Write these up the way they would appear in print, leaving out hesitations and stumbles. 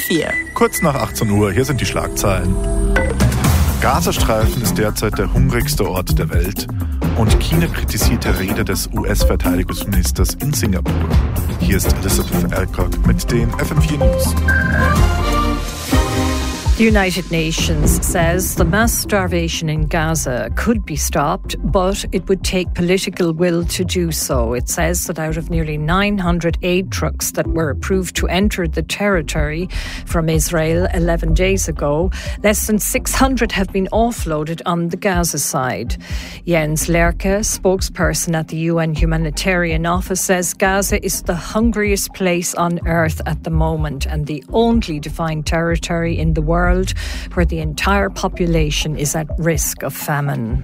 FM4. Kurz nach 18 Uhr, hier sind die Schlagzeilen. Gazastreifen ist derzeit der hungrigste Ort der Welt und China kritisiert die Rede des US-Verteidigungsministers in Singapur. Hier ist Elizabeth Alcock mit den FM4 News. The United Nations says the mass starvation in Gaza could be stopped, but it would take political will to do so. It says that out of nearly 900 aid trucks that were approved to enter the territory from Israel 11 days ago, less than 600 have been offloaded on the Gaza side. Jens Lerke, spokesperson at the UN Humanitarian Office, says Gaza is the hungriest place on earth at the moment and the only defined territory in the world where the entire population is at risk of famine.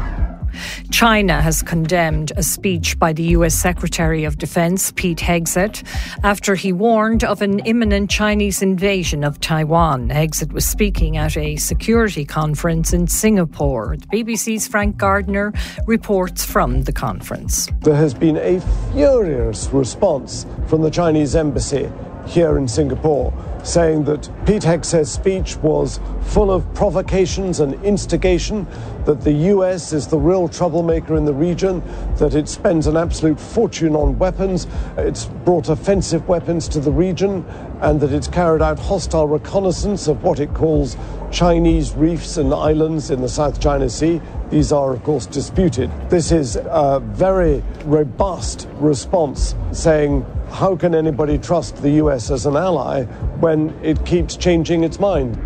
China has condemned a speech by the US Secretary of Defense, Pete Hegseth, after he warned of an imminent Chinese invasion of Taiwan. Hegseth was speaking at a security conference in Singapore. The BBC's Frank Gardner reports from the conference. There has been a furious response from the Chinese embassy here in Singapore, saying that Pete Hegseth's speech was full of provocations and instigation, that the US is the real troublemaker in the region, that it spends an absolute fortune on weapons, it's brought offensive weapons to the region, and that it's carried out hostile reconnaissance of what it calls Chinese reefs and islands in the South China Sea. These are, of course, disputed. This is a very robust response saying, how can anybody trust the US as an ally when it keeps changing its mind?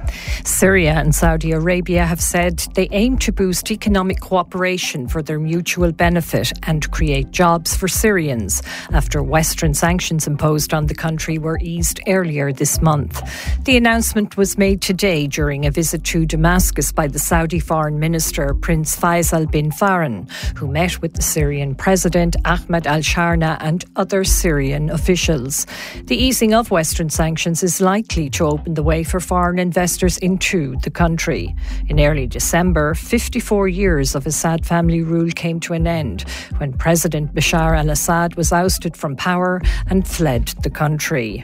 Syria and Saudi Arabia have said they aim to boost economic cooperation for their mutual benefit and create jobs for Syrians after Western sanctions imposed on the country were eased earlier this month. The announcement was made today during a visit to Damascus by the Saudi Foreign Minister Prince Faisal bin Farhan, who met with the Syrian President Ahmed al-Sharna and other Syrian officials. The easing of Western sanctions is likely to open the way for foreign investors into the country. In early December, 54 years of Assad family rule came to an end when President Bashar al-Assad was ousted from power and fled the country.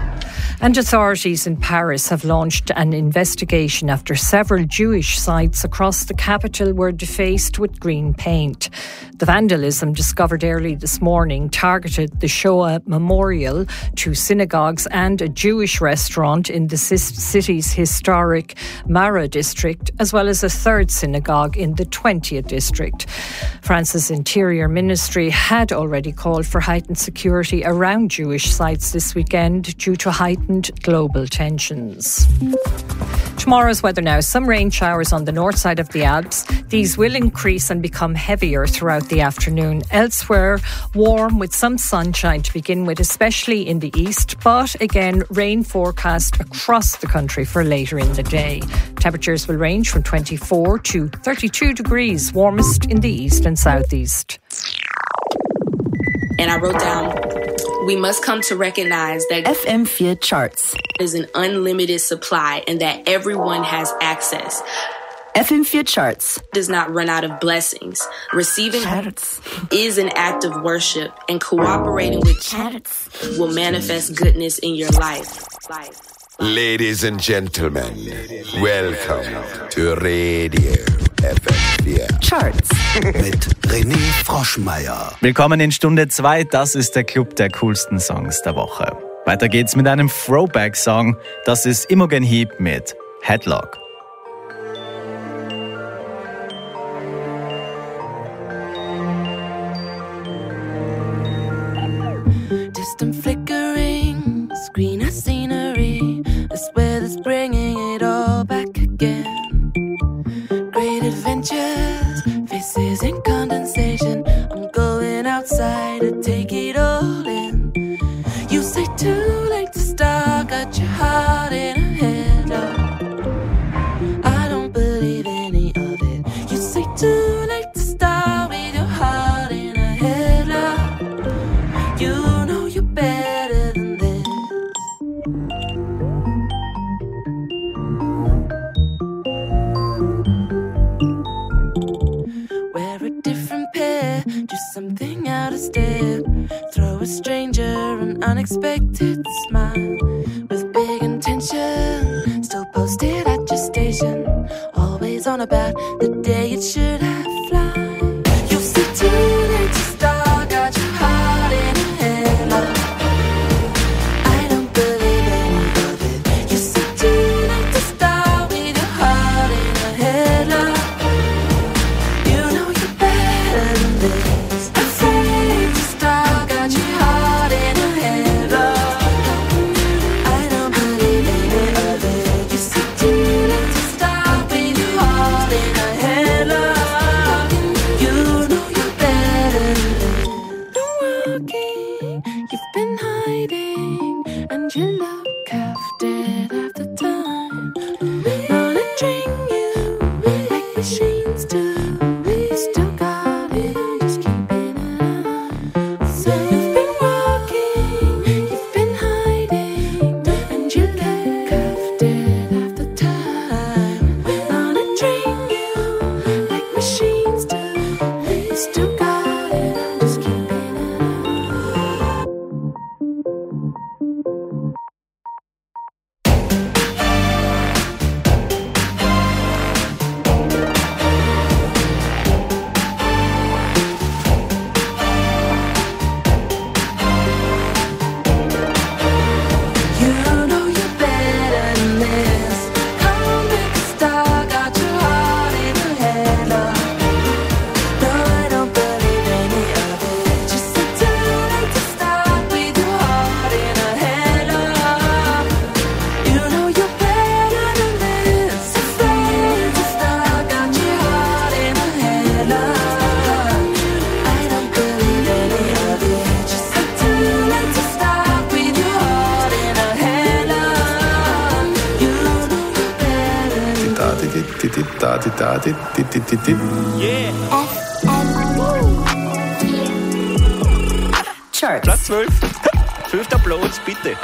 And authorities in Paris have launched an investigation after several Jewish sites across the capital were defaced with green paint. The vandalism discovered early this morning targeted the Shoah Memorial, 2 synagogues and a Jewish restaurant in the city's historic Mara district, as well as a 3rd synagogue in the 20th district. France's Interior Ministry had already called for heightened security around Jewish sites this weekend due to heightened global tensions. Tomorrow's weather now. Some rain showers on the north side of the Alps. These will increase and become heavier throughout the afternoon. Elsewhere, warm with some sunshine to begin with, especially in the east. But again, rain forecast across the country for later in the day. Temperatures will range from 24 to 32 degrees, warmest in the east and southeast. And I wrote down, we must come to recognize that FM4 charts is an unlimited supply and that everyone has access. FM4 charts Does not run out of blessings. Receiving charts is an act of worship, and cooperating with charts will manifest goodness in your life. Ladies and gentlemen, welcome to Radio FM4 Charts mit René Froschmeier. Willkommen in Stunde 2, das ist der Club der coolsten Songs der Woche. Weiter geht's mit einem Throwback-Song, das ist Imogen Heap mit Headlock. Distant flickering, screen of scenery. This weather's bringing it all back again. Great adventures, faces in condensation. I'm going outside to take it all in. You say too late to start, got your heart in a headlock. I don't believe any of it. You say too late to start with your heart in a headlock. You know you're better than this. Wear a different pair, do something out of step. Throw a stranger an unexpected smile with big intentions. always on about the day it should have fly. You'll see teenage star got your heart in a headlock. I don't believe any of it. You see teenage star with your heart in a headlock. You know you're better than this. I say the star got your heart in a headlock. I don't believe any of it. You see teenage star with your heart in a headlock. You know you're better than this. Been walking, you've been hiding, and you look half dead half the time. Monitoring you like machines do. You still got it, I'm just keeping an eye. So you've been walking, you've been hiding, and you look half dead half the time. Monitoring you like machines do. You still got it, I'm just keeping an eye. You know you're better than this. Come on, make a star, got your heart in a headlock. No, I don't believe any of it. Just sit down like a star with your heart in a headlock. You know you're better than this. It's a star, got your heart in a headlock. I don't believe any of it. Just sit down like a star with your heart in a headlock. You know you're better Charts. Platz 12. 12. Platz, bitte.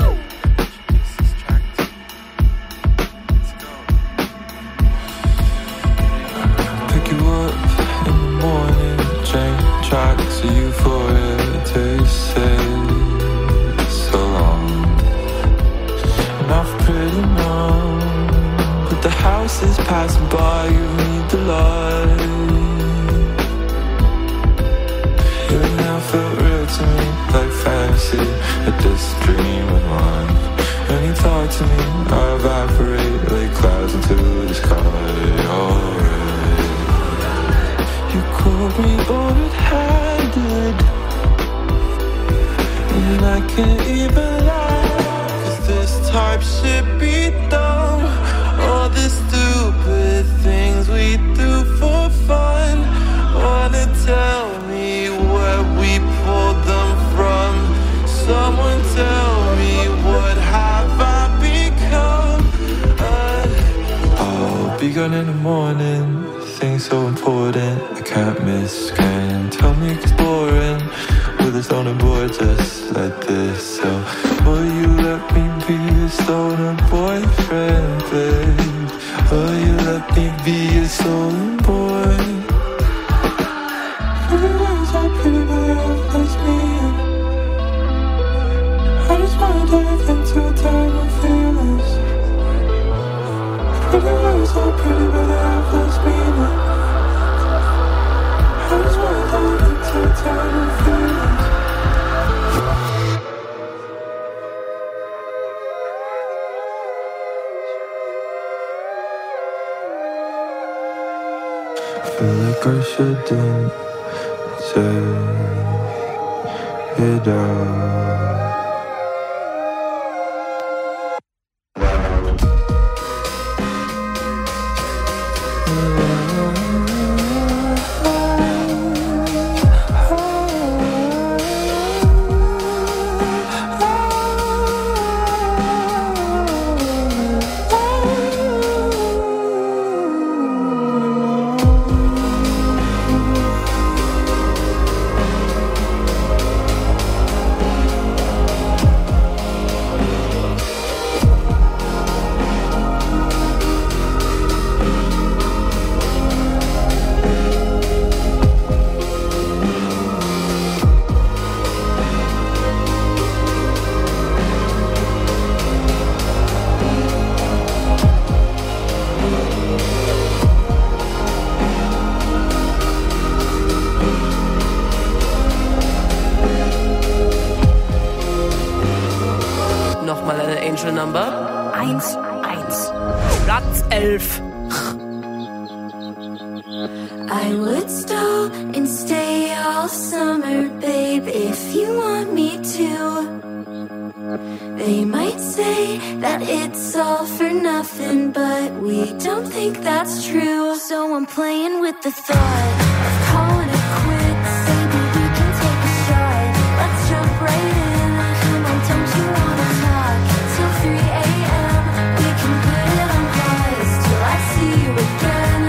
Pick you up in the morning, change tracks of euphoria till you say so long. Enough pretty numb, but the house is passing by, you need the light. You now felt real to me, like fantasy, a distant dream of mine. When you talk to me, I evaporate like clouds into the sky. Alright, you caught me red-handed, and I can't even lie. 'Cause this type shit be dumb. All the stupid things we do for fun. Wanna tell me where we pulled them from? Someone tell me, what have I become? I'll be gone in the morning. Things so important I can't miss. Can't tell me it's boring with a stoner boy just like this. So will you let me be a stoner boyfriend, babe? Will you let me be a stoner boy? Pretty words are pretty, but they have nice meaning. I just wanna dive into a time of feelings. Pretty words are pretty, but they have nice meaning. I just wanna dive into a time of feelings. Feel like I shouldn't say it out. Special Number 1. Platz 11. I would stall and stay all summer, babe, if you want me to. They might say that it's all for nothing, but we don't think that's true. So I'm playing with the thought of calling it quits. Maybe we can take a shot. Let's jump right in. Come on, don't you wanna talk till 3 a.m.? We can put it on pause till I see you again.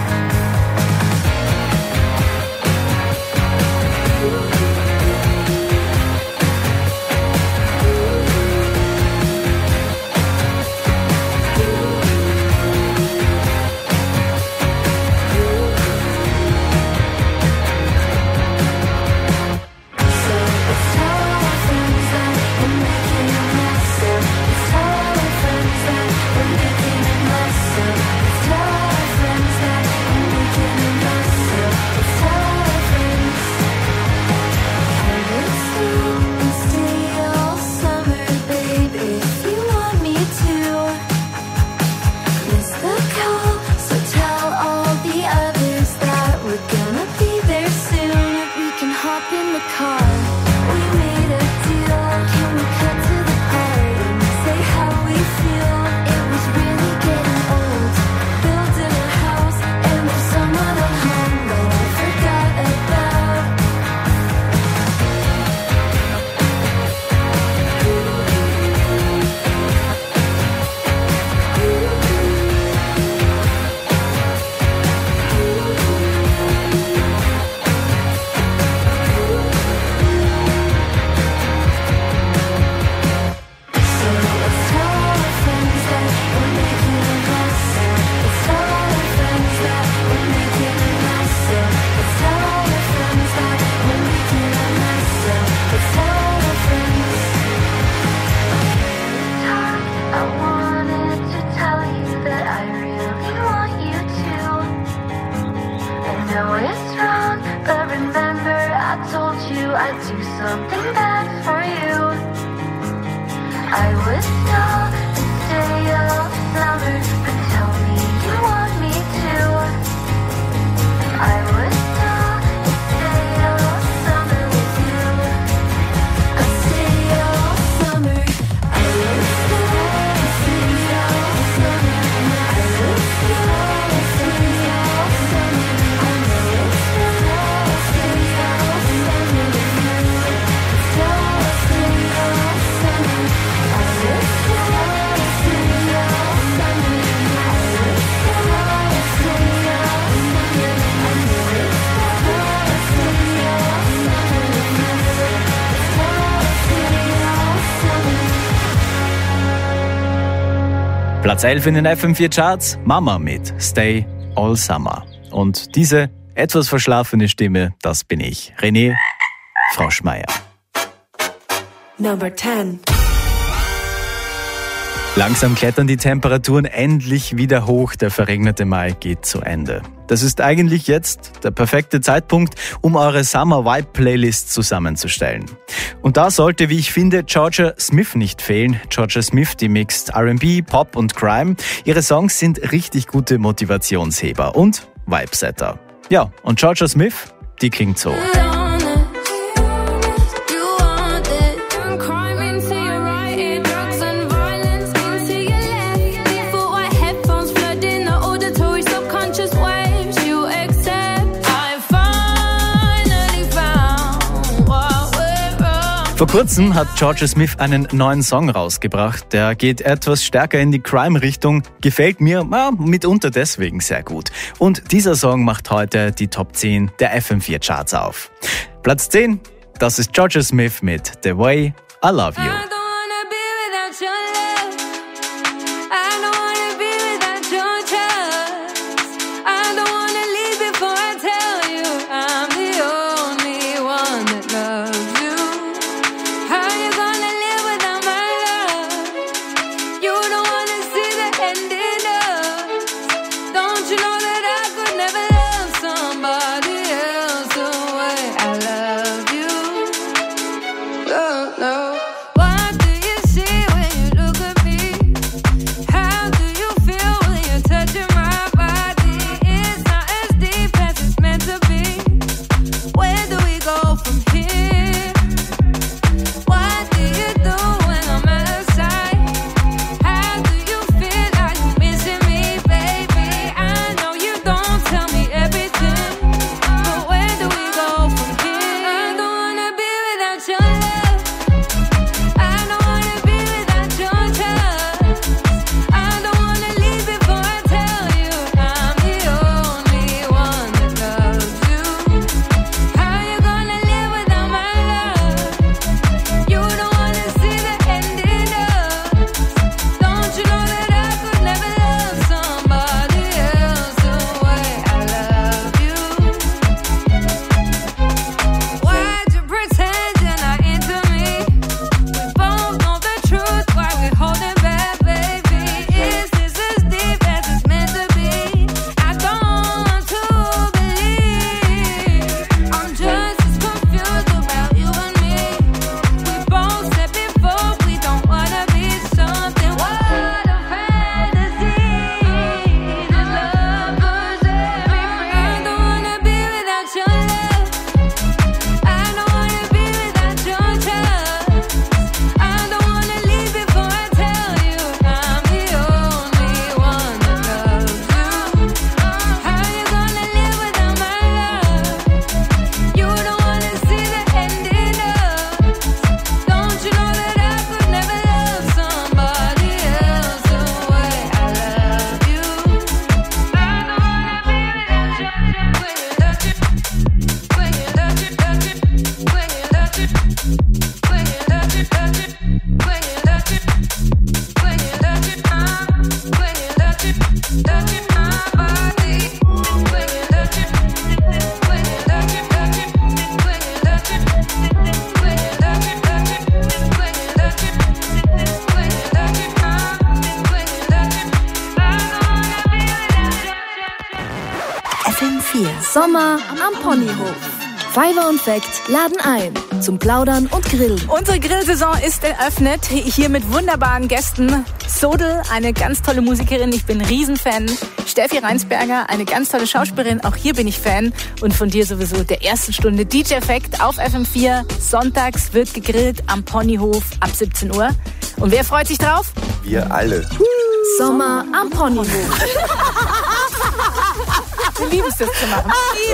Platz 11 in den FM4 Charts, Mama mit Stay All Summer. Und diese etwas verschlafene Stimme, das bin ich, René Froschmeier. Number 10. Langsam klettern die Temperaturen endlich wieder hoch. Der verregnete Mai geht zu Ende. Das ist eigentlich jetzt der perfekte Zeitpunkt, um eure Summer Vibe Playlist zusammenzustellen. Und da sollte, wie ich finde, Georgia Smith nicht fehlen. Georgia Smith, die mixt R&B, Pop und Crime. Ihre Songs sind richtig gute Motivationsheber und Vibesetter. Ja, und Georgia Smith, die klingt so. Vor kurzem hat Georgia Smith einen neuen Song rausgebracht. Der geht etwas stärker in die Crime-Richtung. Gefällt mir mitunter deswegen sehr gut. Und dieser Song macht heute die Top 10 der FM4 Charts auf. Platz 10, das ist Georgia Smith mit The Way I Love You. Why FM4. Sommer am Ponyhof. Fiverr und Fact laden ein zum Plaudern und Grillen. Unsere Grillsaison ist eröffnet, hier mit wunderbaren Gästen. Sodel, eine ganz tolle Musikerin, ich bin ein Riesenfan. Steffi Reinsberger, eine ganz tolle Schauspielerin, auch hier bin ich Fan. Und von dir sowieso der ersten Stunde DJ Fact auf FM4. Sonntags wird gegrillt am Ponyhof ab 17 Uhr. Und wer freut sich drauf? Wir alle. Sommer am Ponyhof. Wir lieben es, das zu machen.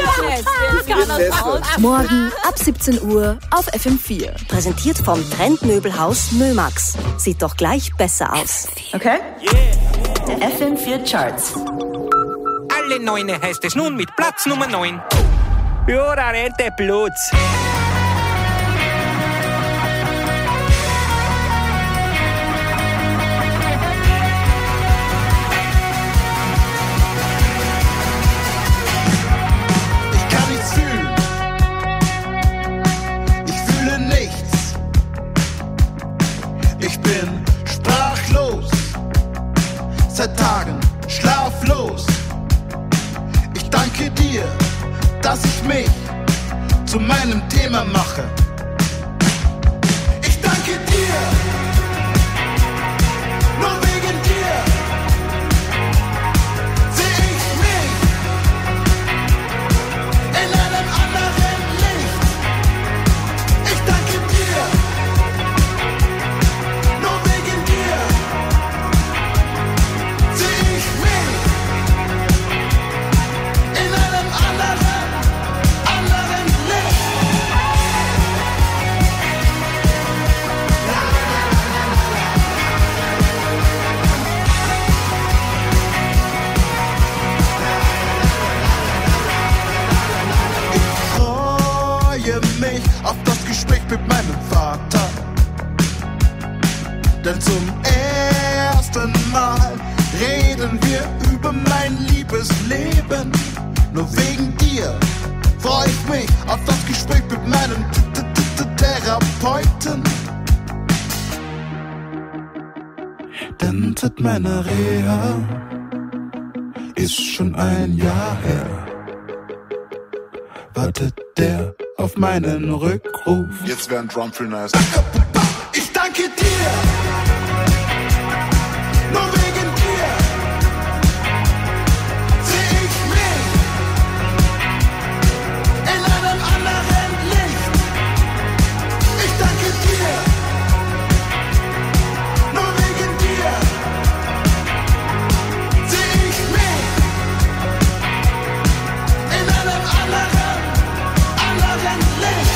Morgen ab 17 Uhr auf FM4. Präsentiert vom Trendmöbelhaus Mömax. Sieht doch gleich besser aus. Okay? Der FM4 Charts. Alle Neune heißt es nun mit Platz Nummer 9. Ja, da rennt der Blut. Seit Tagen schlaflos. Ich danke dir, dass ich mich zu meinem Thema mache. Ich danke dir, nur wegen dir sehe ich mich in einem anderen Licht. Ich danke dir, nur wegen dir sehe ich mich in einem anderen Licht. Ich freue mich auf das Gespräch mit meinem Vater, denn zum ersten Mal reden wir über mein Liebesleben. Nur wegen dir freue ich mich auf das Gespräch mit meinem Therapeuten. Denn seit meiner Reha ist schon ein Jahr her, wartet der auf meinen Rückruf. Jetzt wäre ein Drum viel nice. Ich danke dir, nur wegen dir sehe ich mich in einem anderen Licht. Ich danke dir, nur wegen dir sehe ich mich in einem anderen Licht.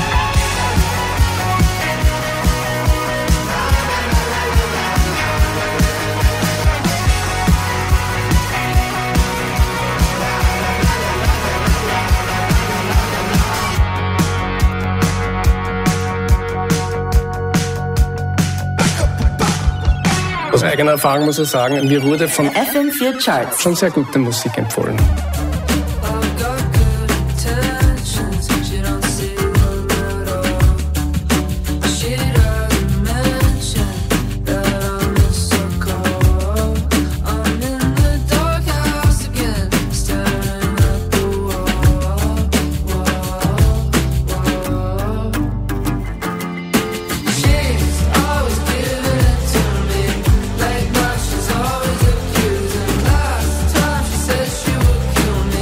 Aus eigener Erfahrung muss ich sagen, mir wurde von FM4 Charts schon sehr gute Musik empfohlen. Last time she said she would kill me.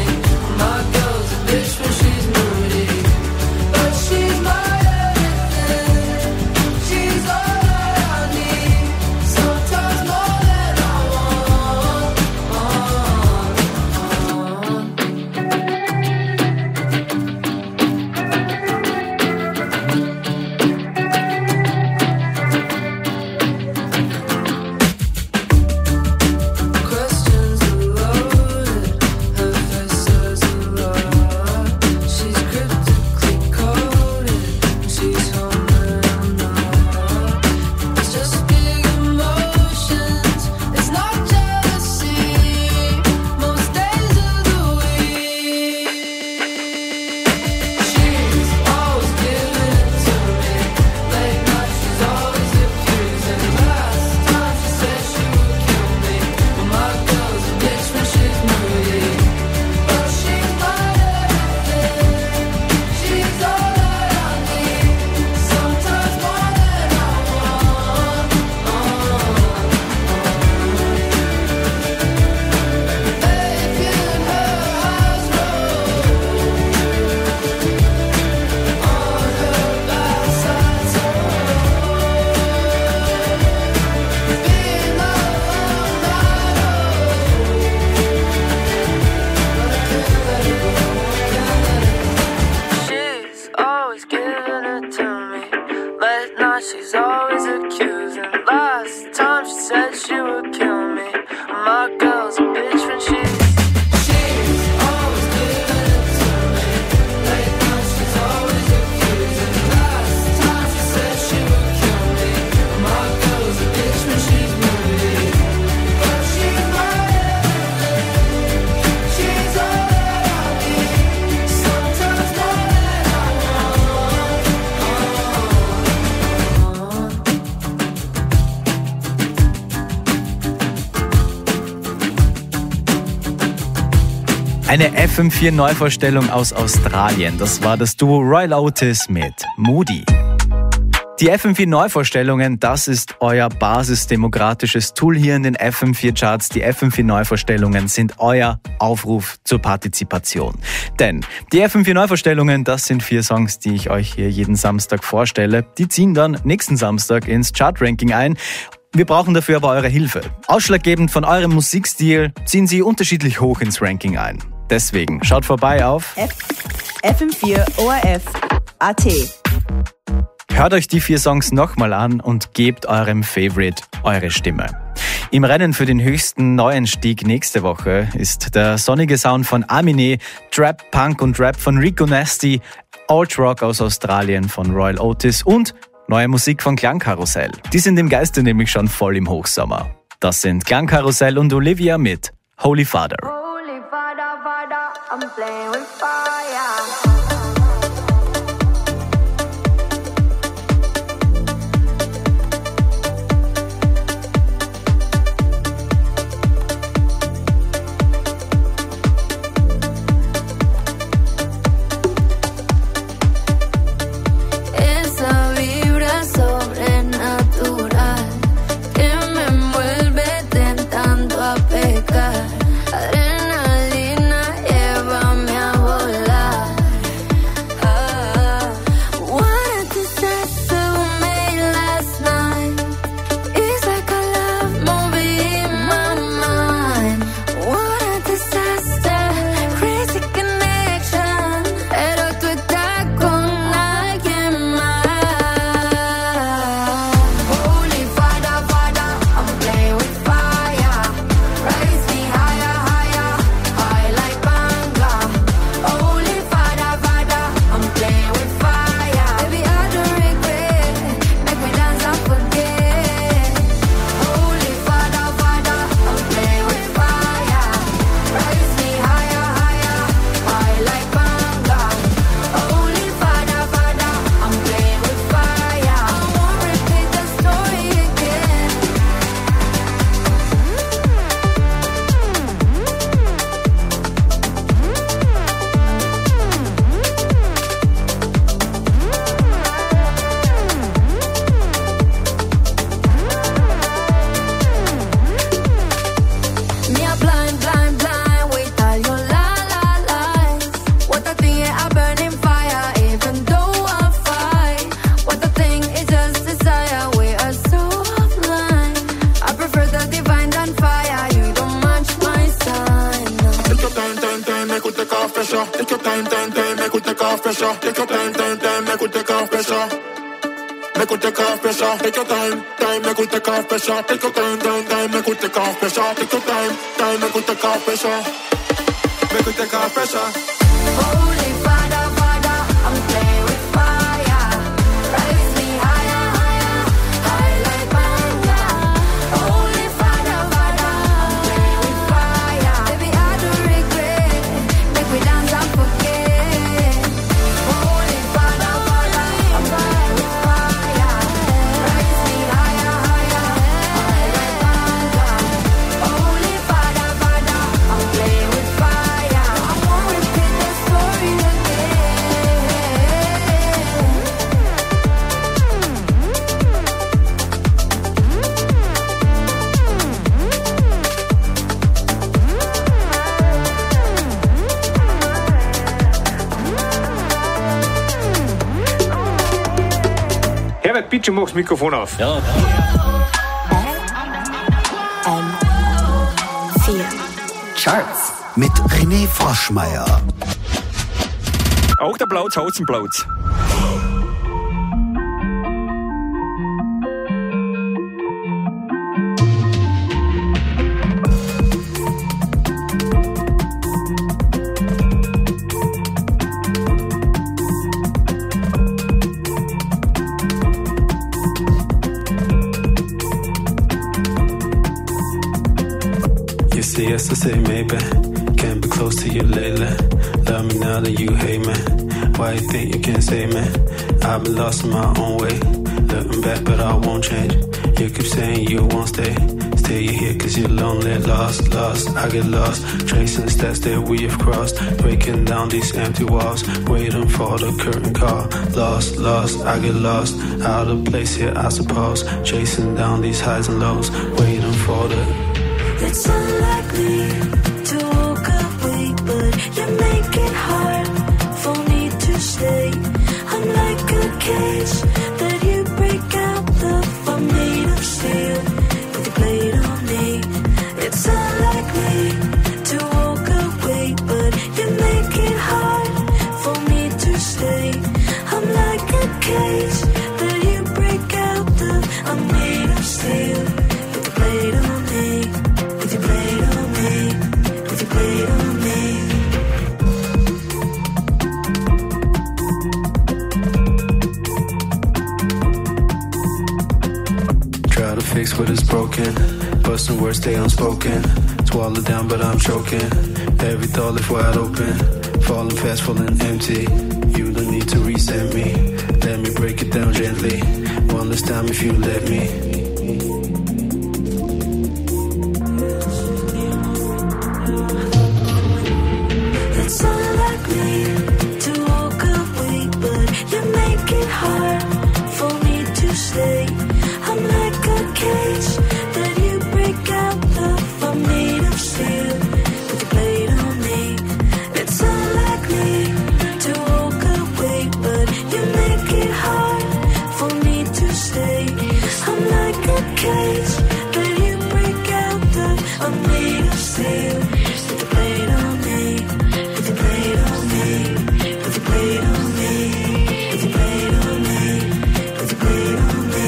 she's always accusing. Last time she said she would kill me. My girl's a bitch when she's always giving it to me. Right now she's always accusing. Last time she said she would kill me. My girl's a bitch when she's moody. But she's my everything. She's all that I need. Sometimes more than I want. Eine FM4-Neuvorstellung aus Australien. Das war das Duo Royal Otis mit Moody. Die FM4-Neuvorstellungen, das ist euer basisdemokratisches Tool hier in den FM4-Charts. Die FM4-Neuvorstellungen sind euer Aufruf zur Partizipation. Denn die FM4-Neuvorstellungen, das sind 4 Songs, die ich euch hier jeden Samstag vorstelle. Die ziehen dann nächsten Samstag ins Chart-Ranking ein. Wir brauchen dafür aber eure Hilfe. Ausschlaggebend von eurem Musikstil ziehen sie unterschiedlich hoch ins Ranking ein. Deswegen schaut vorbei auf FM4ORF.at. Hört euch die 4 Songs nochmal an und gebt eurem Favorite eure Stimme. Im Rennen für den höchsten Neuenstieg nächste Woche ist der sonnige Sound von Aminé, Trap, Punk und Rap von Rico Nasty, Alt Rock aus Australien von Royal Otis und neue Musik von Klangkarussell. Die sind im Geiste nämlich schon voll im Hochsommer. Das sind Klangkarussell und Olivia mit Holy Father. Holy Father, Father, I'm playing with fire. Bitte mach das Mikrofon auf. Ja. FM4 Charts mit René Froschmeier. Auch der Blauz, Hausenblauz. guess I say maybe. Can't be close to you lately. Love me now that you hate me. Why you think you can't save me? I've been lost in my own way. Looking back, but I won't change. You keep saying you won't stay. Stay here cause you're lonely. Lost, I get lost. Tracing steps that we have crossed. Breaking down these empty walls. Waiting for the curtain call. Lost, I get lost. Out of place here I suppose. Chasing down these highs and lows. Waiting for the... It's unlikely to walk away, but you make it hard for me to stay. I'm like a cage that you break out of. I'm made of steel with a blade on me. It's unlikely to walk away, but you make it hard for me to stay. I'm like a cage that you break out of. I'm made of steel with a blade on me. With your blade on me. With your blade on me. Try to fix what is broken, but some words stay unspoken. Swallow down, but I'm choking. Every thought left wide open. Falling fast, falling empty. You don't need to reset me. Let me break it down gently. One last time if you let me. It's unlikely to walk away, but you make it hard for me to stay. I'm like a cage that you break out of. I'm made of steel with a blade on me. It's unlikely to walk away, but you make it hard for me to stay. I'm like a cage that you break out of. I'm made of steel with a blade on me. With a blade on me. With a blade on me. With a blade on me. With a blade on me.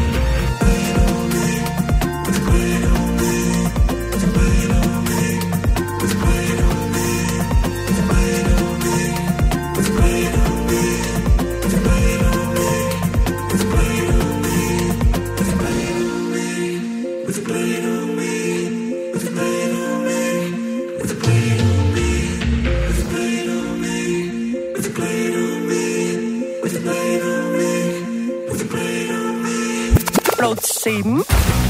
Platz 7.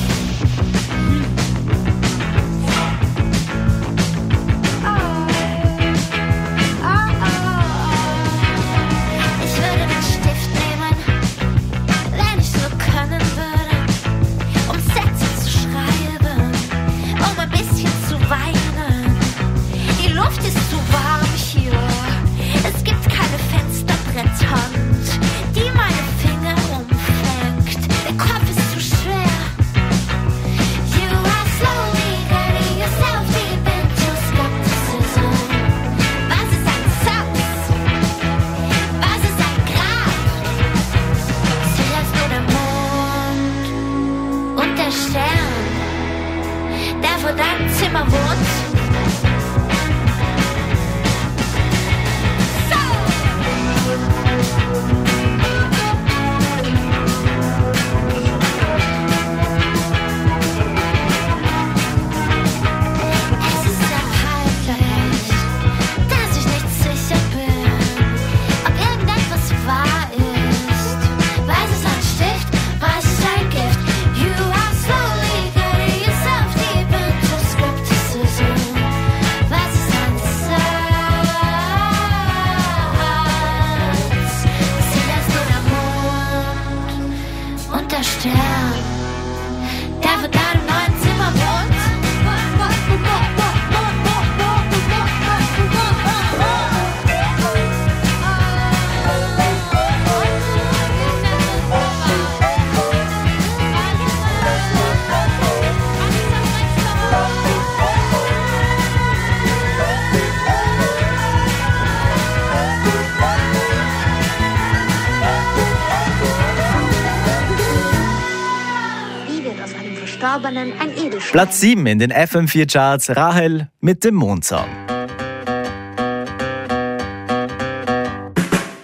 Platz 7 in den FM4-Charts, Rahel mit dem Mondsong.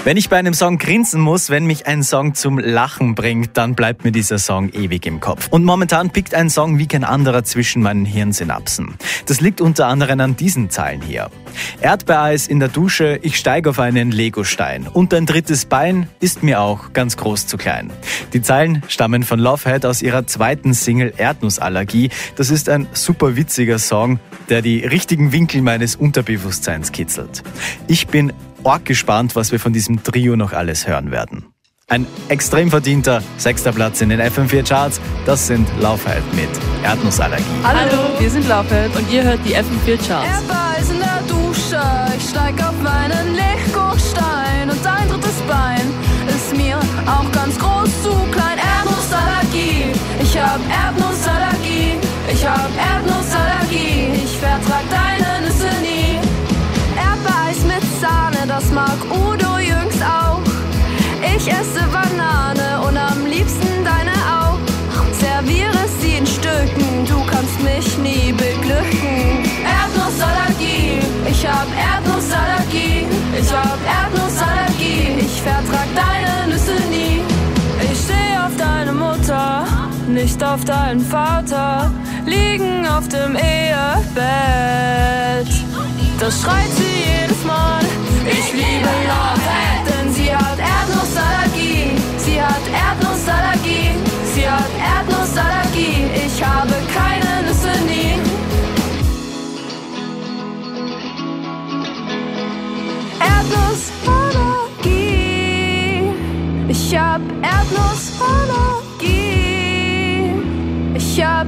Wenn ich bei einem Song grinsen muss, wenn mich ein Song zum Lachen bringt, dann bleibt mir dieser Song ewig im Kopf. Und momentan pickt ein Song wie kein anderer zwischen meinen Hirnsynapsen. Das liegt unter anderem an diesen Zeilen hier. Erdbeereis in der Dusche, ich steige auf einen Legostein. Und ein drittes Bein ist mir auch ganz groß zu klein. Die Zeilen stammen von Lovehead aus ihrer zweiten Single Erdnussallergie. Das ist ein super witziger Song, der die richtigen Winkel meines Unterbewusstseins kitzelt. Ich bin arg gespannt, was wir von diesem Trio noch alles hören werden. Ein extrem verdienter 6. Platz in den FM4 Charts, das sind Lovehead mit Erdnussallergie. Hallo, wir sind Lovehead und ihr hört die FM4 Charts. Erdbeereis in der Dusche, ich steig auf einen Legostein und ein drittes Bein ist mir auch ganz groß zu klein. Erdnussallergie, ich hab Erdnussallergie, ich hab Erdnussallergie, ich vertrag deine Nüsse nie. Erdbeereis mit Sahne, das mag Udo Jürgens auch. Ich esse Banane und am liebsten deine auch. Serviere sie in Stücken, du kannst mich nie beglücken. Erdnussallergie, ich hab Erdnussallergie, ich hab Erdnussallergie, ich vertrag deine Nüsse nie. Ich steh auf deine Mutter, nicht auf deinen Vater, liegen auf dem Ehebett. Das schreit sie jedes Mal, ich liebe Lovehead, denn sie hat Erdnussallergie, sie hat Erdnussallergie, sie hat Erdnussallergie, ich habe keine Nüsse nie. Erdnussallergie, ich hab Erdnussallergie, ich hab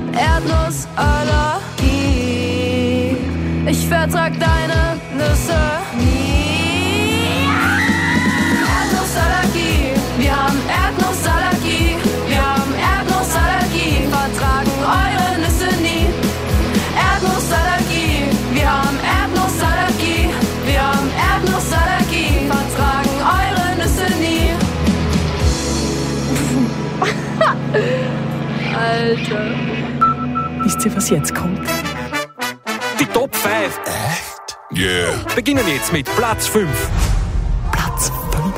Erdnussallergie, ich vertrag deine Nüsse nie. Erdnussallergie, wir haben Erdnussallergie, wir haben Erdnussallergie, vertragen eure Nüsse nie. Erdnussallergie, wir haben Erdnussallergie, wir haben Erdnussallergie, vertragen eure Nüsse nie. Alter. Wisst ihr, was jetzt kommt? Die Top 5. Echt? Yeah. Beginnen jetzt mit Platz 5. Platz 5.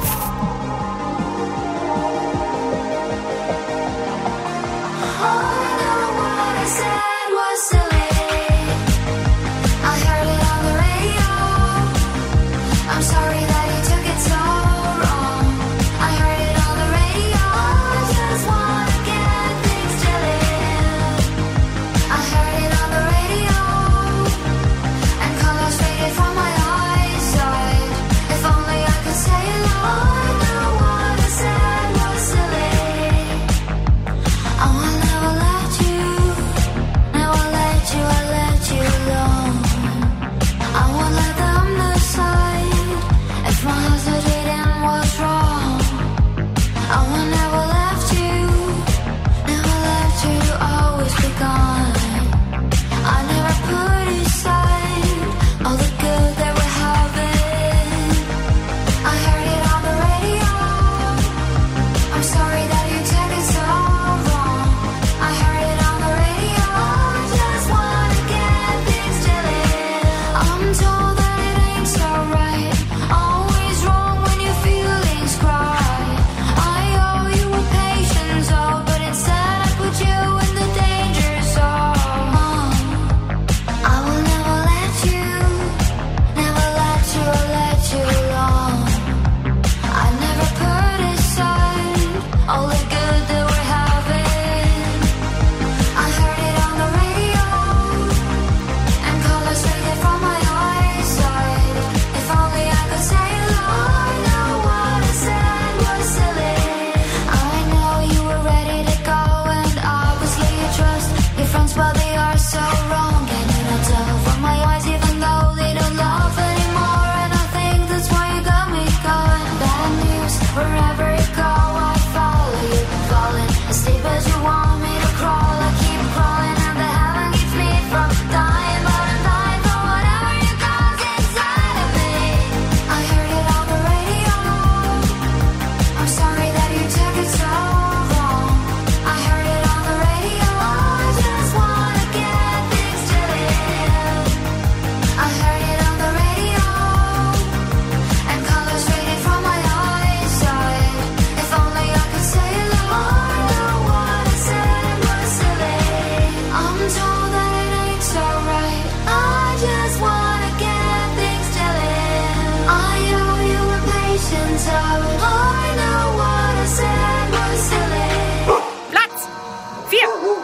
From my eyesight, if only I could stay alone. turns out I know what I said was silly. Platz 4.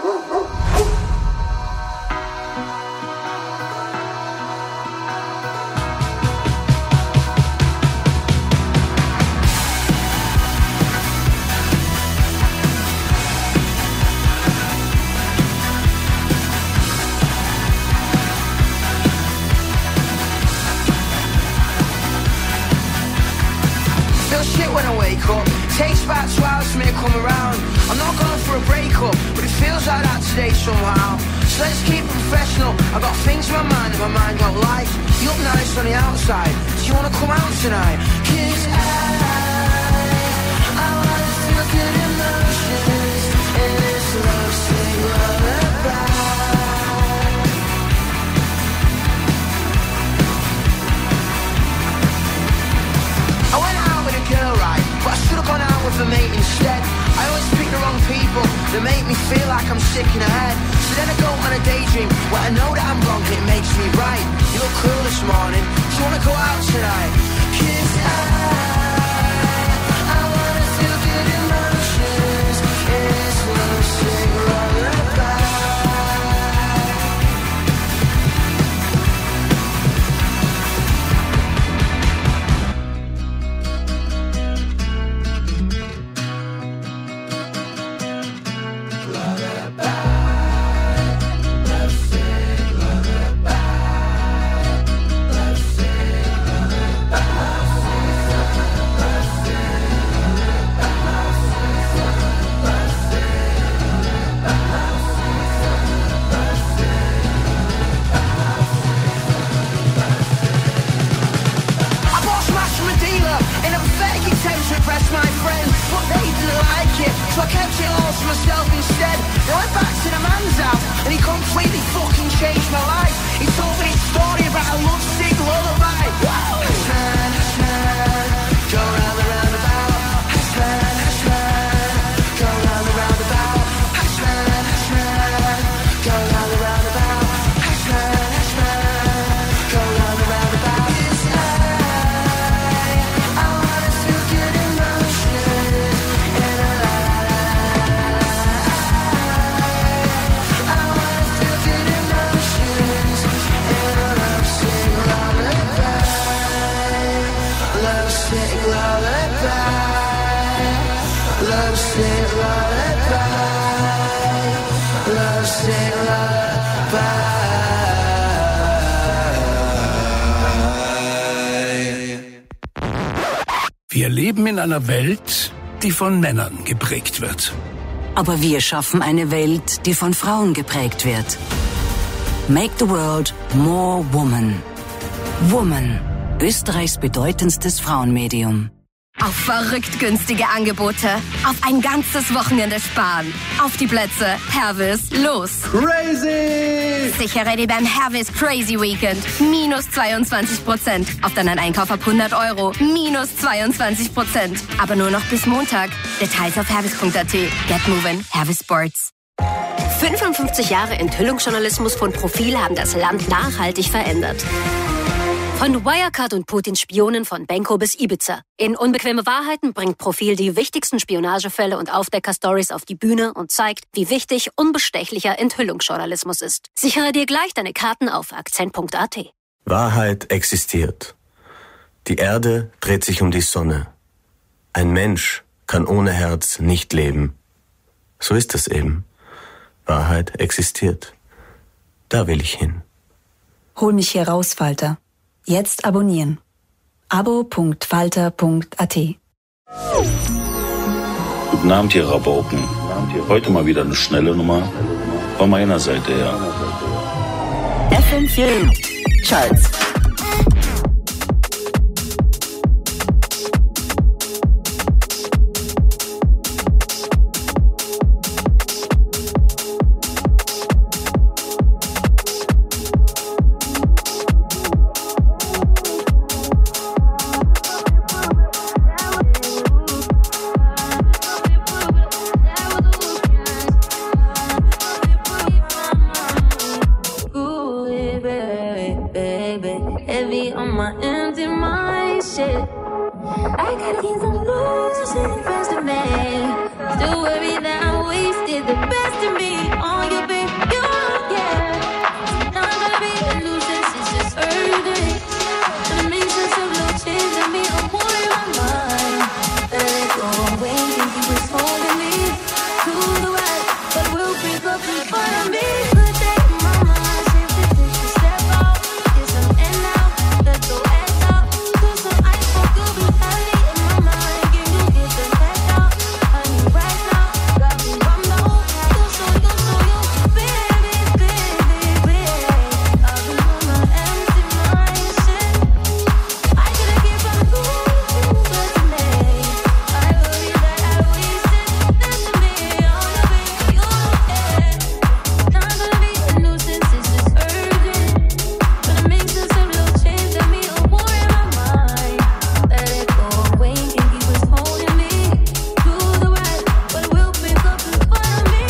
When I wake up, takes about 2 hours for me to come around. I'm not going for a breakup, but it feels like that today somehow. So let's keep it professional. I got things in my mind and my mind got light. You look nice on the outside. Do you wanna come out tonight? 'Cause I wanna feel good emotions in this love sick lullaby. I went out with a girl, right, but I should've gone out with a mate instead. I always pick the wrong people that make me feel like I'm sick in the head. So then I go on a daydream where I know that I'm wrong and it makes me right. You look cool this morning, do you wanna go out tonight? 'Cause I wanna feel good emotions in this love sick lullaby. So I kept it all to myself instead. I went back to the man's house and he completely fucking changed my life. He told me a story about a lovesick lullaby. Hassan, Hassan, go round the roundabout. Hassan, Hassan, go round the roundabout. Hassan, Hassan, go round the roundabout. Hassan, Hassan, go round the roundabout. 'Cause I wanna feel good emotions in a life. Wir leben in einer Welt, die von Männern geprägt wird. Aber wir schaffen eine Welt, die von Frauen geprägt wird. Make the world more woman. Woman, Österreichs bedeutendstes Frauenmedium. Auf verrückt günstige Angebote. Auf ein ganzes Wochenende sparen. Auf die Plätze. Hervis, los. Crazy! Sichere dir beim Hervis Crazy Weekend. Minus 22%. Auf deinen Einkauf ab 100 €. Minus 22%. Aber nur noch bis Montag. Details auf hervis.at. Get moving. Hervis Sports. 55 Jahre Enthüllungsjournalismus von Profil haben das Land nachhaltig verändert. Von Wirecard und Putins Spionen von Benko bis Ibiza. In Unbequeme Wahrheiten bringt Profil die wichtigsten Spionagefälle und Aufdecker-Stories auf die Bühne und zeigt, wie wichtig unbestechlicher Enthüllungsjournalismus ist. Sichere dir gleich deine Karten auf akzent.at. Wahrheit existiert. Die Erde dreht sich um die Sonne. Ein Mensch kann ohne Herz nicht leben. So ist es eben. Wahrheit existiert. Da will ich hin. Hol mich hier raus, Falter. Jetzt abonnieren. abo.falter.at. Guten Abend, ihr Rabauken. Heute mal wieder eine schnelle Nummer von meiner Seite her. FM4 Charts. I gotta keep some loose in the first of May. Still worry that I wasted the best of me on your baby. Yeah, not gonna be a nuisance, it's just urgent. Gonna make sense of no change in me. I'm more in my mind. Let it go away, think he was holding me to the right, but we'll break up in front of me. Put that in my mind, save the things to step out, get some end out, let go ass out, do some ice for good, be heavy in my mind. Can you get the heck out? I need right now, got me bummed out. You so baby, baby. I've been on my empty mind, shit. I could've kept on losing, but today I worry that I wasted the best of me on your baby. You don't care. Not gonna be a nuisance, it's just urgent. Gonna make sense of little change of me, a war in my mind. Let it go away, think he was holding me to the right, but we'll pick up in front of me.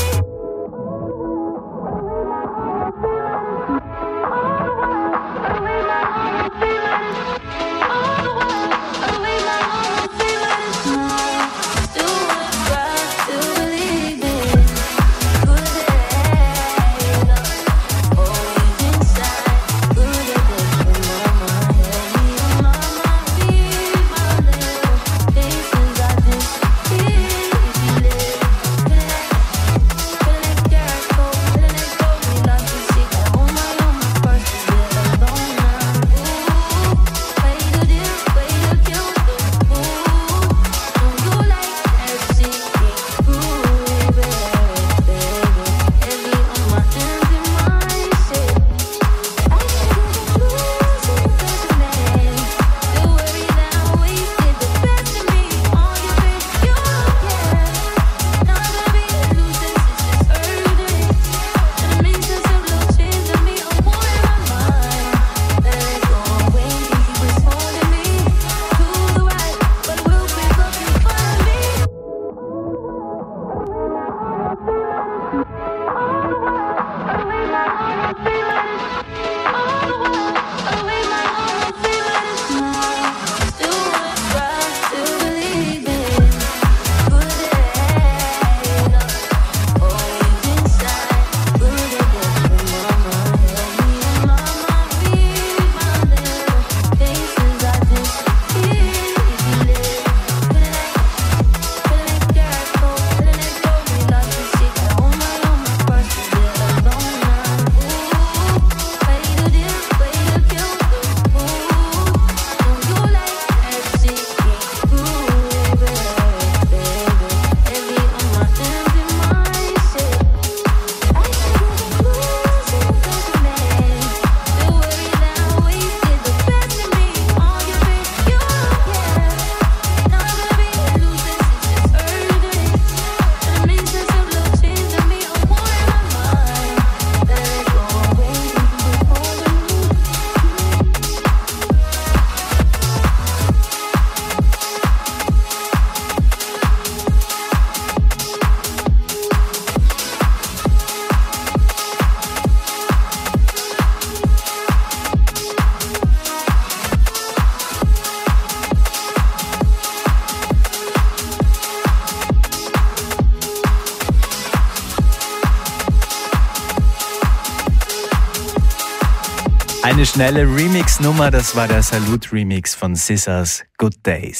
Eine schnelle Remix-Nummer, das war der Salut-Remix von Scissors, Good Days.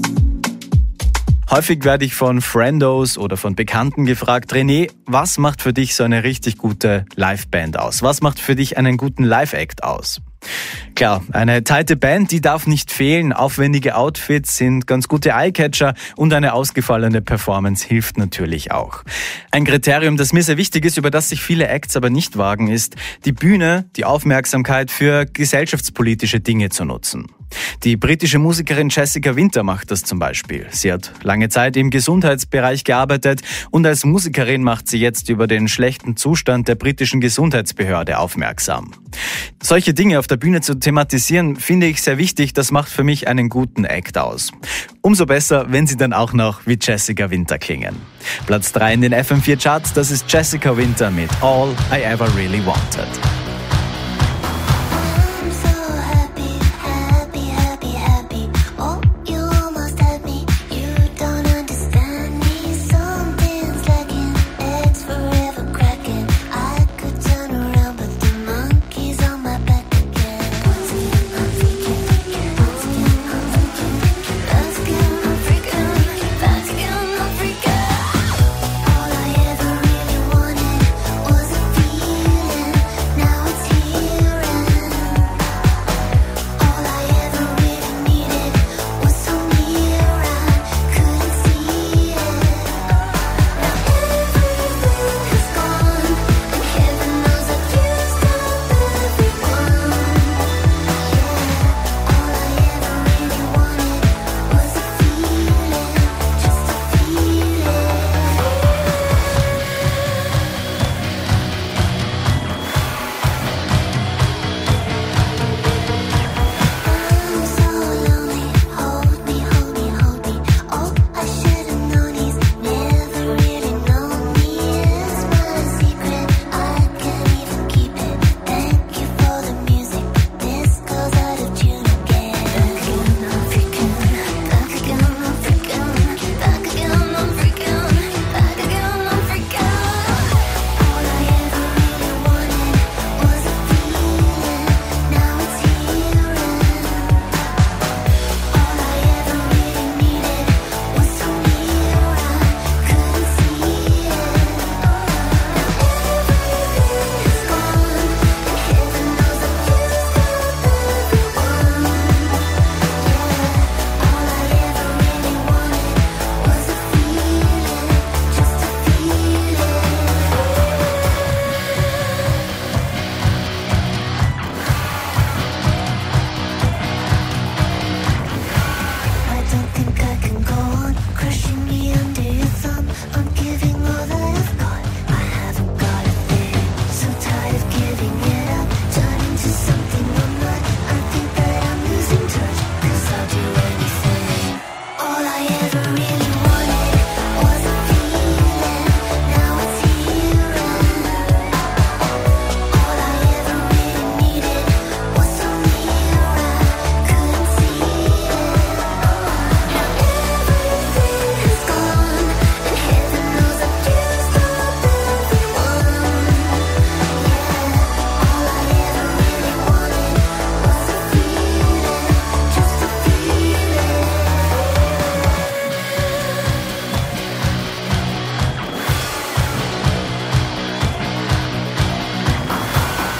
Häufig werde ich von Friendos oder von Bekannten gefragt, René, was macht für dich so eine richtig gute Liveband aus? Was macht für dich einen guten Live-Act aus? Klar, eine tighte Band, die darf nicht fehlen. Aufwendige Outfits sind ganz gute Eyecatcher und eine ausgefallene Performance hilft natürlich auch. Ein Kriterium, das mir sehr wichtig ist, über das sich viele Acts aber nicht wagen, ist, die Bühne, die Aufmerksamkeit für gesellschaftspolitische Dinge zu nutzen. Die britische Musikerin Jessica Winter macht das zum Beispiel. Sie hat lange Zeit im Gesundheitsbereich gearbeitet und als Musikerin macht sie jetzt über den schlechten Zustand der britischen Gesundheitsbehörde aufmerksam. Solche Dinge auf der Bühne zu thematisieren, finde ich sehr wichtig. Das macht für mich einen guten Act aus. Umso besser, wenn sie dann auch noch wie Jessica Winter klingen. Platz 3 in den FM4 Charts, das ist Jessica Winter mit All I Ever Really Wanted. You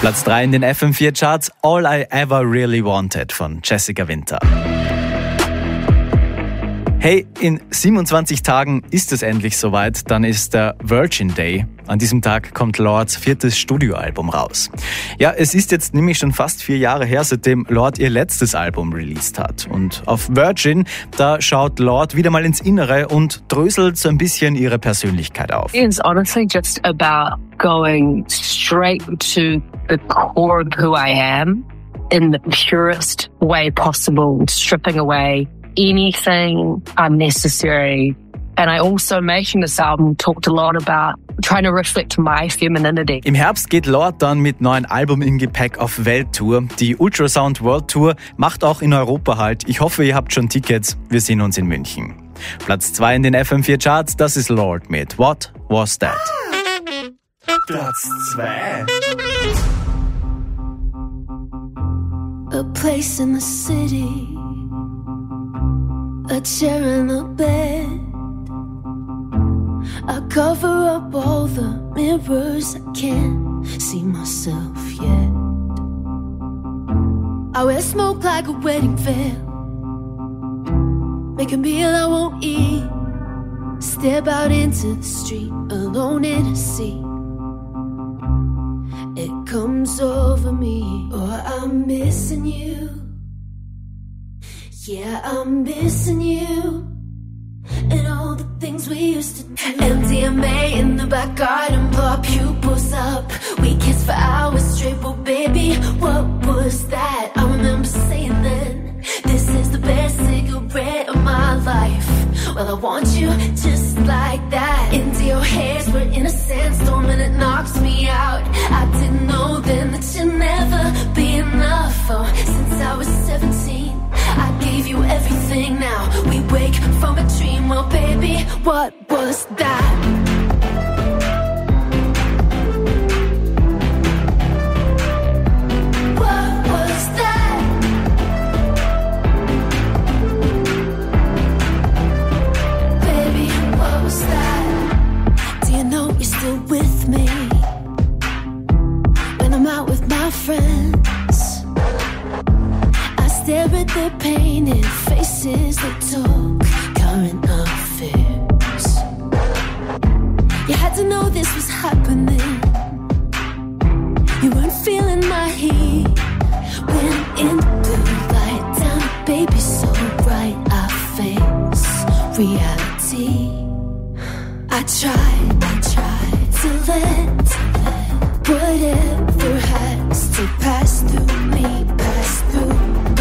Platz 3 in den FM4-Charts, All I Ever Really Wanted von Jessica Winter. Hey, in 27 Tagen ist es endlich soweit, dann ist der Virgin Day. An diesem Tag kommt Lords 4. Studioalbum raus. Ja, es ist jetzt nämlich schon fast 4 Jahre her, seitdem Lorde ihr letztes Album released hat. Und auf Virgin, da schaut Lorde wieder mal ins Innere und dröselt so ein bisschen ihre Persönlichkeit auf. It's honestly just about going straight to the core of who I am in the purest way possible, stripping away anything unnecessary. And I also, making this album, talked a lot about trying to reflect my femininity. Im Herbst geht Lorde dann mit neuen Album im Gepäck auf Welttour. Die Ultrasound World Tour macht auch in Europa Halt. Ich hoffe, ihr habt schon Tickets. Wir sehen uns in München. Platz 2 in den FM4 Charts, das ist Lorde mit What Was That? Platz 2. A place in the city, a chair and a bed. I cover up all the mirrors, I can't see myself yet. I wear smoke like a wedding veil, make a meal I won't eat, step out into the street, alone in a sea. It comes over me, oh, I'm missing you. Yeah, I'm missing you. And all the things we used to do. MDMA in the back garden, blow our pupils up. We kissed for hours straight, well baby, what was that? I remember saying then, this is the best cigarette of my life. Well, I want you just like that. Into your hairs, we're in a sandstorm and it knocks me out. I didn't know then that you'd never be enough. Oh, since I was 17, I gave you everything. Now we wake from a dream. Well, baby, what was that? What was that? Baby, what was that? Do you know you're still with me when I'm out with my friends? Stare at their painted faces, they talk current affairs. You had to know this was happening. You weren't feeling my heat. When in the blue light down, baby, so bright, I face reality. I tried to let whatever has to pass through me, pass through.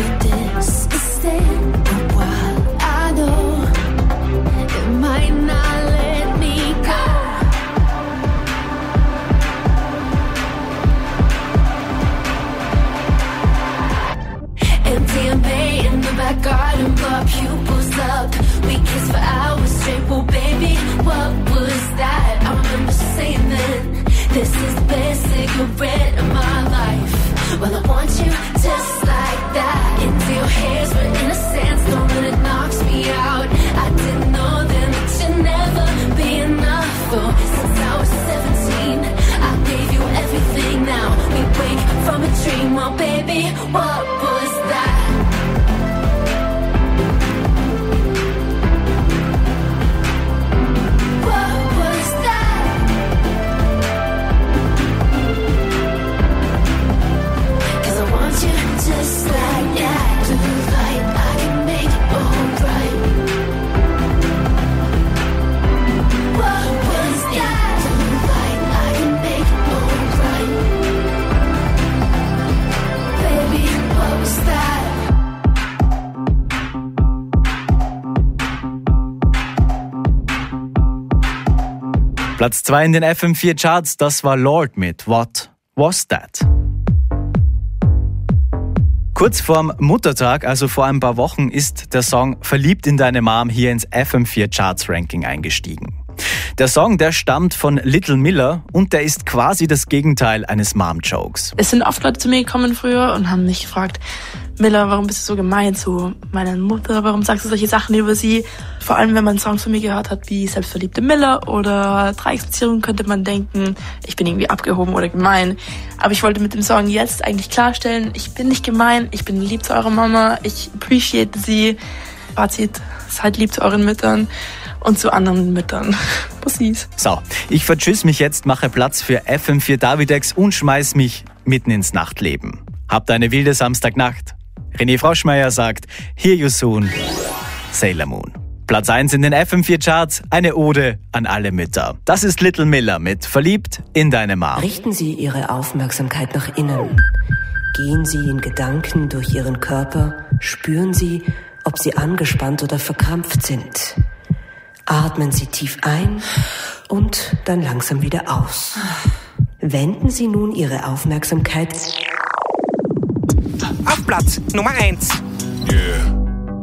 Garden, blow our pupils up. We kissed for hours straight. Well, baby, what was that? I remember saying then, this is the best cigarette of my life. Well, I want you just like that. Into your hairs, we're in a sandstorm and it knocks me out. I didn't know then that you'd never be enough. Oh, since I was 17, I gave you everything. Now we wake from a dream. Well, baby, what was that? Just like that, to the light, I can make it alright. What was that? To the light, I can make it alright. Baby, what was that? Platz 2 in den FM4 Charts, das war Lorde mit What Was That? Kurz vorm Muttertag, also vor ein paar Wochen, ist der Song Verliebt in deine Mom hier ins FM4 Charts Ranking eingestiegen. Der Song, der stammt von Little Miller und der ist quasi das Gegenteil eines Mom-Jokes. Es sind oft Leute zu mir gekommen früher und haben mich gefragt, Miller, warum bist du so gemein zu meiner Mutter? Warum sagst du solche Sachen über sie? Vor allem, wenn man Songs von mir gehört hat, wie Selbstverliebte Miller oder Dreiecksbeziehung, könnte man denken, ich bin irgendwie abgehoben oder gemein. Aber ich wollte mit dem Song jetzt eigentlich klarstellen, ich bin nicht gemein, ich bin lieb zu eurer Mama, ich appreciate sie. Fazit, seid lieb zu euren Müttern und zu anderen Müttern. Bussis. So, ich vertschüss mich jetzt, mache Platz für FM4 Davidex und schmeiß mich mitten ins Nachtleben. Habt eine wilde Samstagnacht. René Froschmeier sagt, Hear You Soon, Sailor Moon. Platz 1 in den FM4 Charts, eine Ode an alle Mütter. Das ist Little Miller mit Verliebt in deine Mom. Richten Sie Ihre Aufmerksamkeit nach innen. Gehen Sie in Gedanken durch Ihren Körper. Spüren Sie, ob Sie angespannt oder verkrampft sind. Atmen Sie tief ein und dann langsam wieder aus. Wenden Sie nun Ihre Aufmerksamkeit auf Platz Nummer 1. Yeah.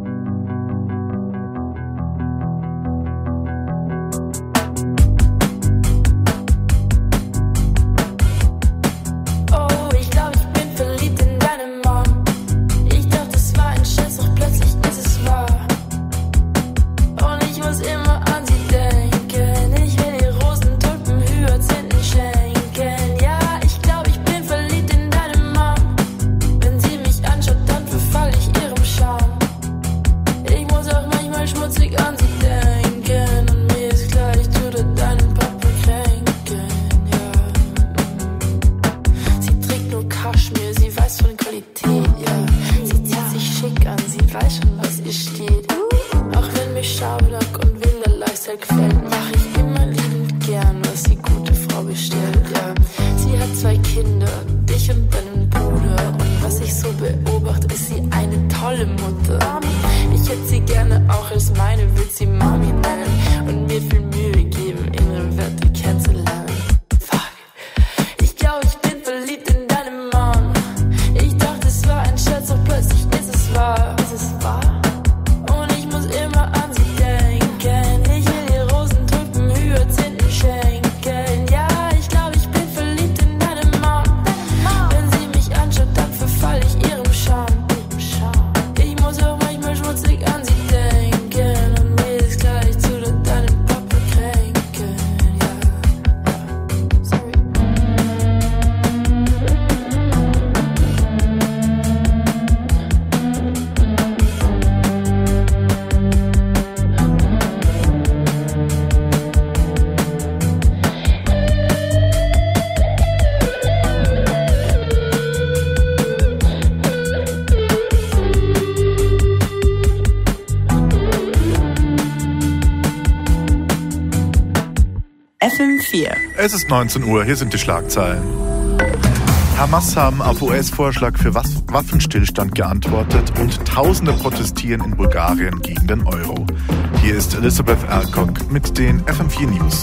FM4. Es ist 19 Uhr, hier sind die Schlagzeilen. Hamas haben auf US-Vorschlag für Waffenstillstand geantwortet und Tausende protestieren in Bulgarien gegen den Euro. Hier ist Elizabeth Alcock mit den FM4 News.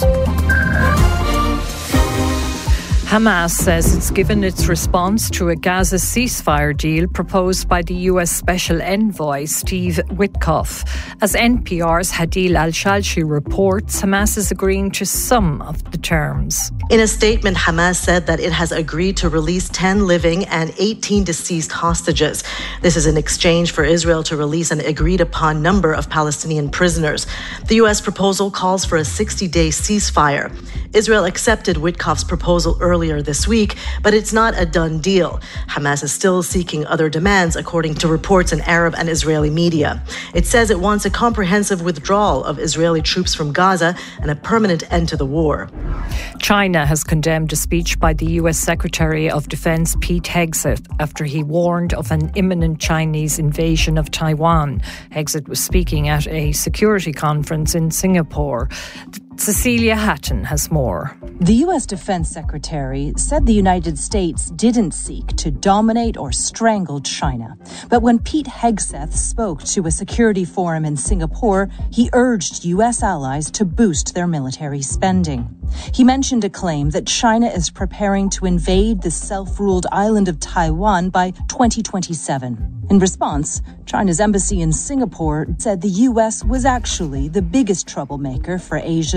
Hamas says it's given its response to a Gaza ceasefire deal proposed by the US Special Envoy Steve Witkoff. As NPR's Hadil Al-Shalshi reports, Hamas is agreeing to some of the terms. In a statement, Hamas said that it has agreed to release 10 living and 18 deceased hostages. This is in exchange for Israel to release an agreed-upon number of Palestinian prisoners. The US proposal calls for a 60-day ceasefire. Israel accepted Witkoff's proposal earlier this week, but it's not a done deal. Hamas is still seeking other demands, according to reports in Arab and Israeli media. It says it wants a comprehensive withdrawal of Israeli troops from Gaza and a permanent end to the war. China has condemned a speech by the US Secretary of Defense Pete Hegseth after he warned of an imminent Chinese invasion of Taiwan. Hegseth was speaking at a security conference in Singapore. Cecilia Hatton has more. The U.S. Defense Secretary said the United States didn't seek to dominate or strangle China. But when Pete Hegseth spoke to a security forum in Singapore, he urged U.S. allies to boost their military spending. He mentioned a claim that China is preparing to invade the self-ruled island of Taiwan by 2027. In response, China's embassy in Singapore said the U.S. was actually the biggest troublemaker for Asia's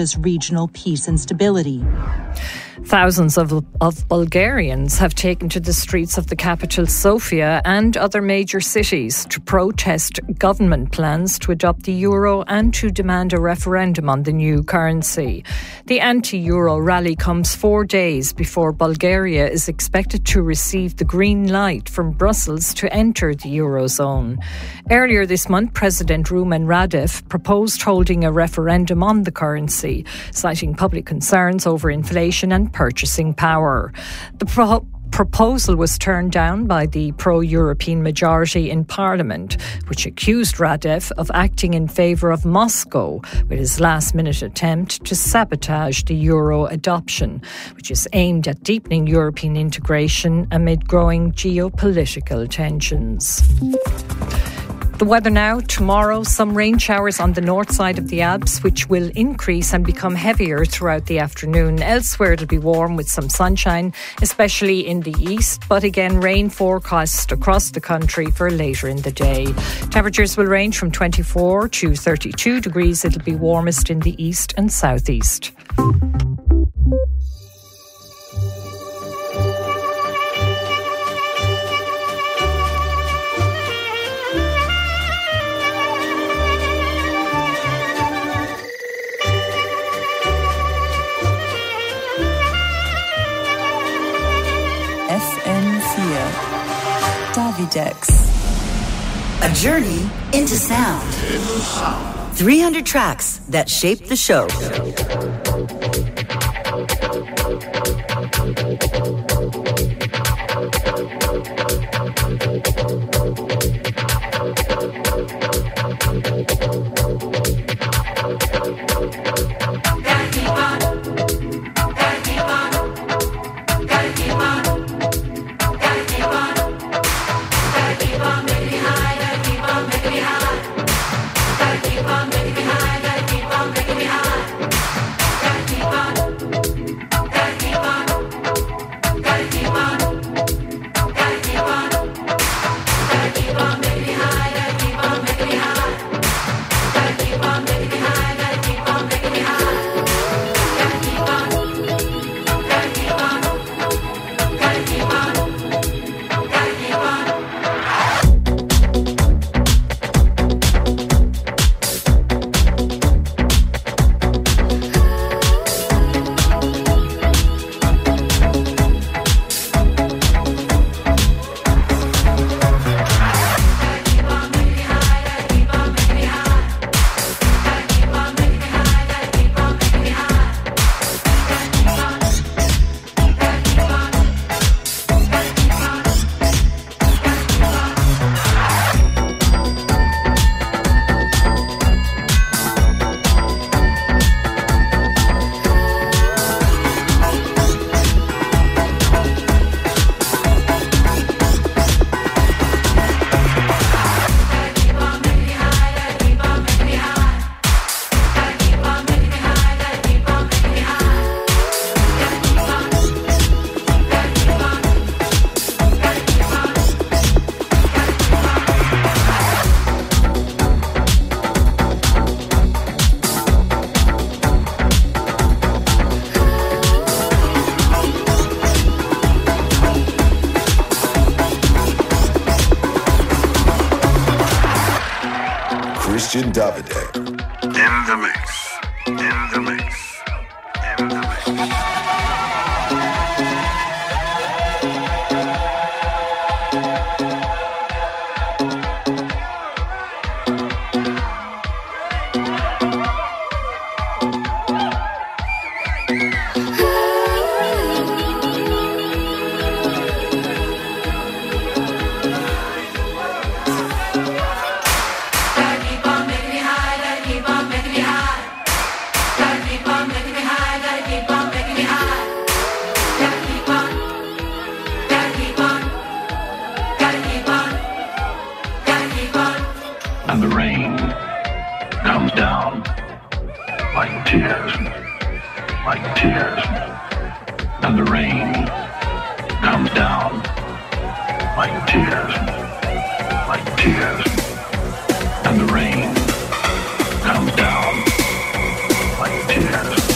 ensures regional peace and stability. Thousands of Bulgarians have taken to the streets of the capital, Sofia, and other major cities to protest government plans to adopt the euro and to demand a referendum on the new currency. The anti-euro rally comes 4 days before Bulgaria is expected to receive the green light from Brussels to enter the eurozone. Earlier this month, President Rumen Radev proposed holding a referendum on the currency, citing public concerns over inflation and purchasing power. The proposal was turned down by the pro-European majority in Parliament, which accused Radev of acting in favour of Moscow with his last-minute attempt to sabotage the euro adoption, which is aimed at deepening European integration amid growing geopolitical tensions. The weather now. Tomorrow, some rain showers on the north side of the Alps, which will increase and become heavier throughout the afternoon. Elsewhere, it'll be warm with some sunshine, especially in the east. But again, rain forecast across the country for later in the day. Temperatures will range from 24 to 32 degrees. It'll be warmest in the east and southeast. Davidex. A journey into sound. 300 tracks that shape the show. Christian Davidek. In the mix. In the mix. In the mix. And the rain comes down like tears, like tears. And the rain comes down like tears, like tears. And the rain comes down like tears.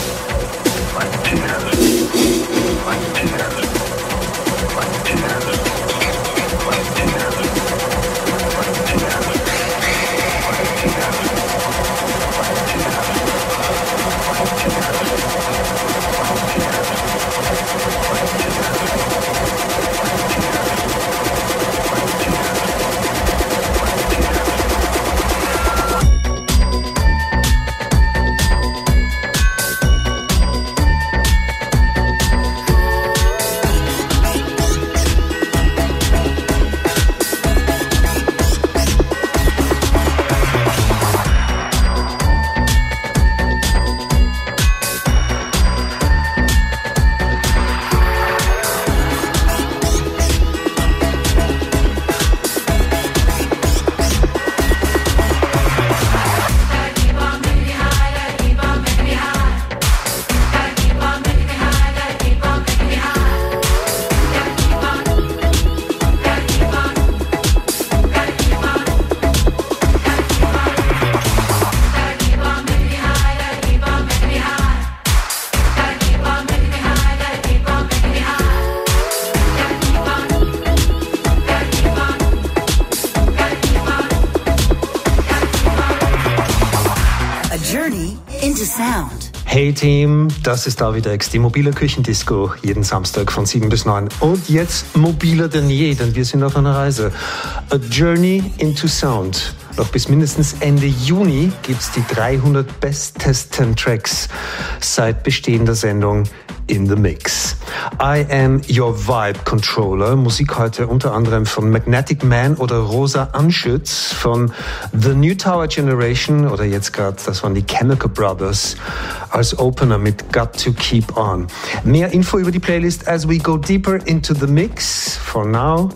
journey into sound. Hey Team, das ist David X, die mobile Küchendisco, jeden Samstag von 7 bis 9. Und jetzt mobiler denn je, denn wir sind auf einer Reise. A Journey into Sound. Noch bis mindestens Ende Juni gibt's die 300 bestesten Tracks seit Bestehen der Sendung In the Mix. I Am Your Vibe Controller. Musik heute unter anderem von Magnetic Man oder Rosa Anschütz, von The New Tower Generation oder jetzt gerade, das waren die Chemical Brothers, als Opener mit Got to Keep On. Mehr Info über die Playlist as we go deeper into the mix. For now,